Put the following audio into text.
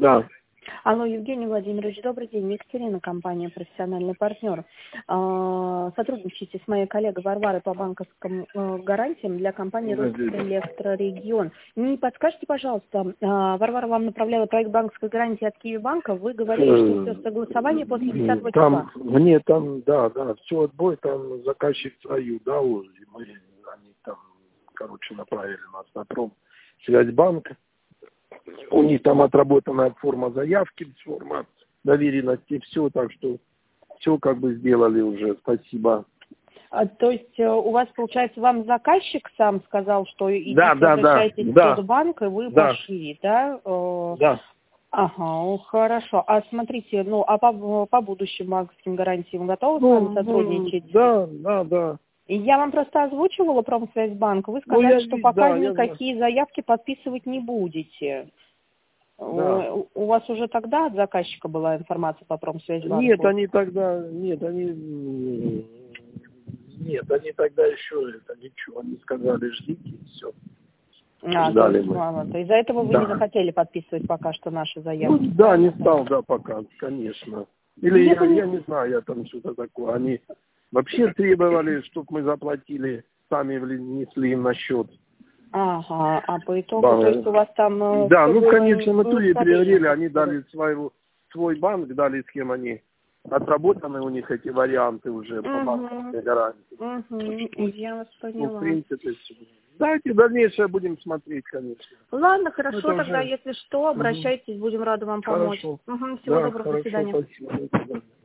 Да. Алло, Евгений Владимирович, добрый день. Екатерина, компания «Профессиональный партнер». Сотрудничаете с моей коллегой Варварой по банковским гарантиям для компании «Росэлектрорегион». Не подскажите, пожалуйста, Варвара вам направляла проект банковской гарантии от Киевбанка. Вы говорили, что все согласование после 10 числа. Там, мне там, да, все отбой, там заказчик свою дал, и они там, короче, направили нас на Промсвязьбанк. У них там отработанная форма заявки, форма доверенности, все, так что все как бы сделали уже, спасибо. То есть у вас, получается, вам заказчик сам сказал, что обращайтесь в тот банк, и вы пошли, да? Да. Ага, хорошо. А смотрите, по будущим банковским гарантиям готовы с вами сотрудничать? Да. Я вам просто озвучивала Промсвязьбанк, вы сказали, что пока никакие заявки подписывать не будете. Да. У вас уже тогда от заказчика была информация по Промсвязьбанку? Нет, они тогда еще ничего, они сказали, ждите, и все. Ждали мы. То из-за этого вы не захотели подписывать пока что наши заявки? Не стал, пока, конечно. Или я не знаю, я там что-то такое. Они вообще требовали, чтобы мы заплатили, сами внесли им на счет. Ага, а по итогу, то есть у вас там... Да, конечно, мы тут и переговорили, они дали свой банк, дали, с кем они отработаны, у них эти варианты уже по банковской гарантии. Я вас поняла. В принципе, все. Давайте дальнейшее будем смотреть, конечно. Ладно, хорошо, тогда, если что, обращайтесь, будем рады вам помочь. Хорошо. Всего доброго, до свидания. Спасибо. До свидания.